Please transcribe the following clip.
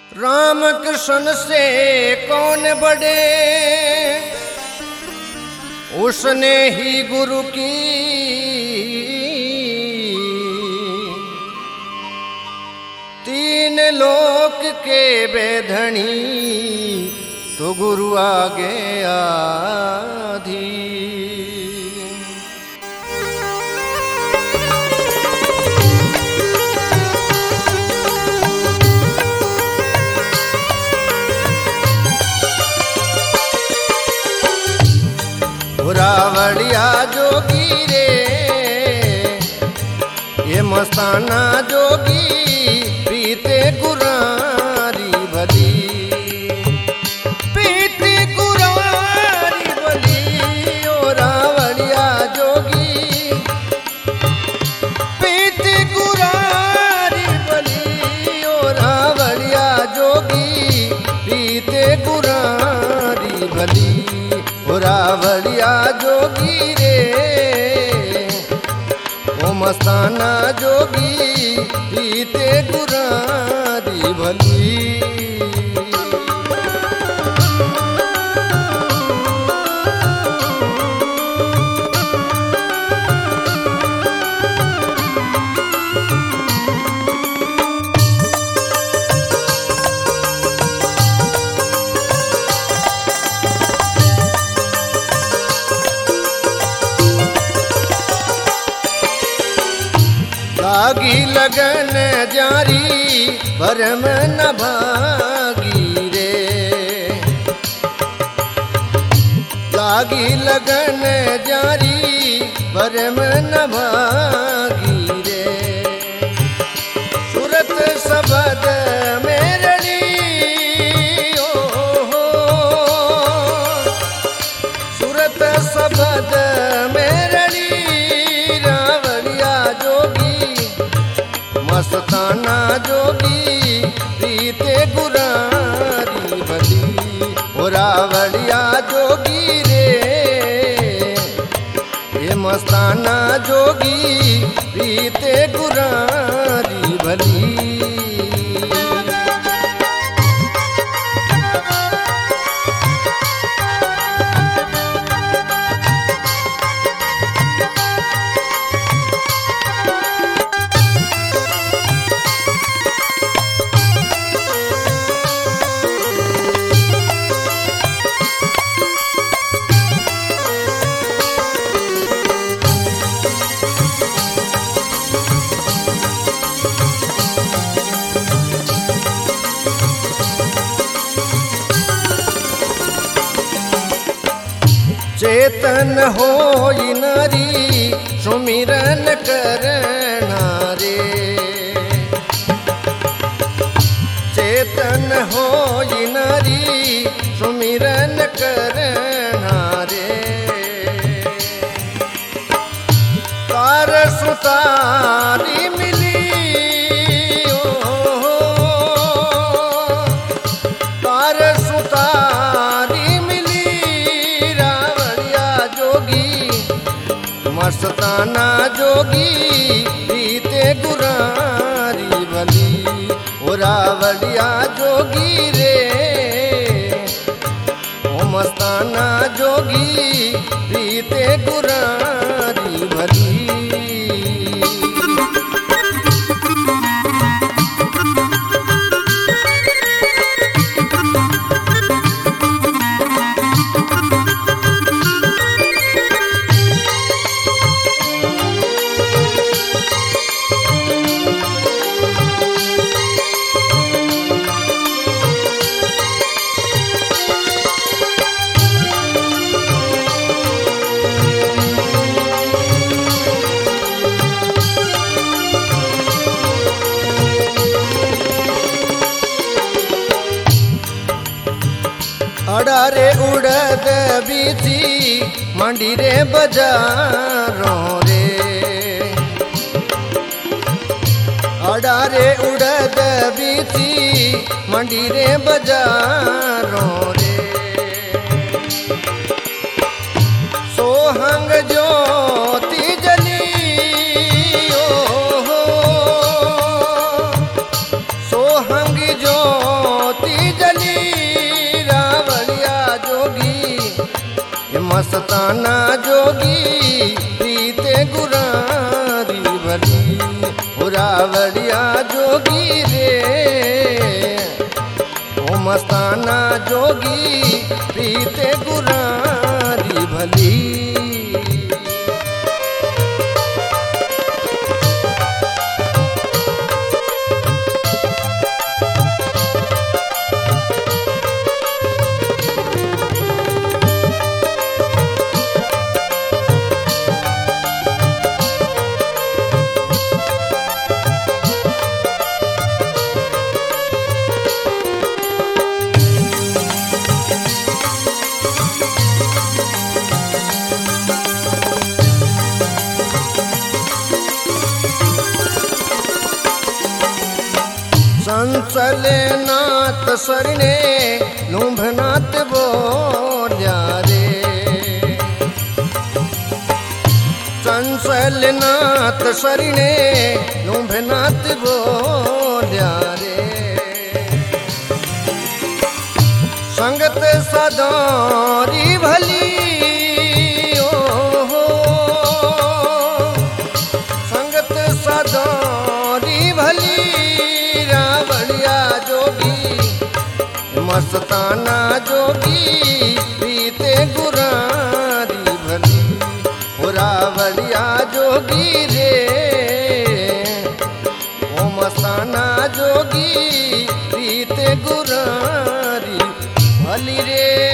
राम कृष्ण से कौन बड़े, उसने ही गुरु की तीन लोक के बेधनी, तो गुरु आगे आधी। रावड़िया जोगी रे ये मस्ताना जोगी, पीते कुरारी भली, पीते कुरारी भली। ओ रावड़िया जोगी पीते कुरारी भली, ओ रावड़िया जोगी पीते कुरारी भली। ओ रावड़िया जोगी रे ओ मस्ताना जोगी, पीते कुरारी भली। लागी लगन जारी भरम न भागी रे, लागी लगन जारी भरम न भागी रे। सूरत सबद मेरड़ी ओ सूरत सबद मेरड़ी, रावड़िया जोगी मस्ताना जोगी, पीते कुरारी भली। ओ रावड़िया जोगी रे ये मस्ताना जोगी, पीते कुरारी भली। चेतन होई नारी सुमिरन करना रे, चेतन होई नारी सुमिरन करना रे। तार सुतारी मिली ओ तार सुतारी मिली, मस्ताना जोगी, पीते कुरारी भली। ओ रावड़िया जोगी रे ओ मस्ताना जोगी, पीते कुरारी भली। अडारे उड़द बीची मंडी रे बजारों रे, अडारे उड़द बीची मंडी रे बजारों रे। सोहंग ज्योति जली ओ सोहंग ज्योति मस्ताना जोगी प्रीते गुरारी भली रावड़िया जोगी रे ओ मस्ताना जोगी प्रीते गुरारी भली। संचले नाथ सरणे नुंभनाथ बोल्या रे संचल नाथ सरणे नुंभनाथ बोल्या रे संगत सदारी भली ओ संगत सदारी भली मस्ताना जोगी प्रीते गुरारी भली रावड़िया जोगी रे ओ मस्ताना जोगी प्रीते गुरारी भली रे।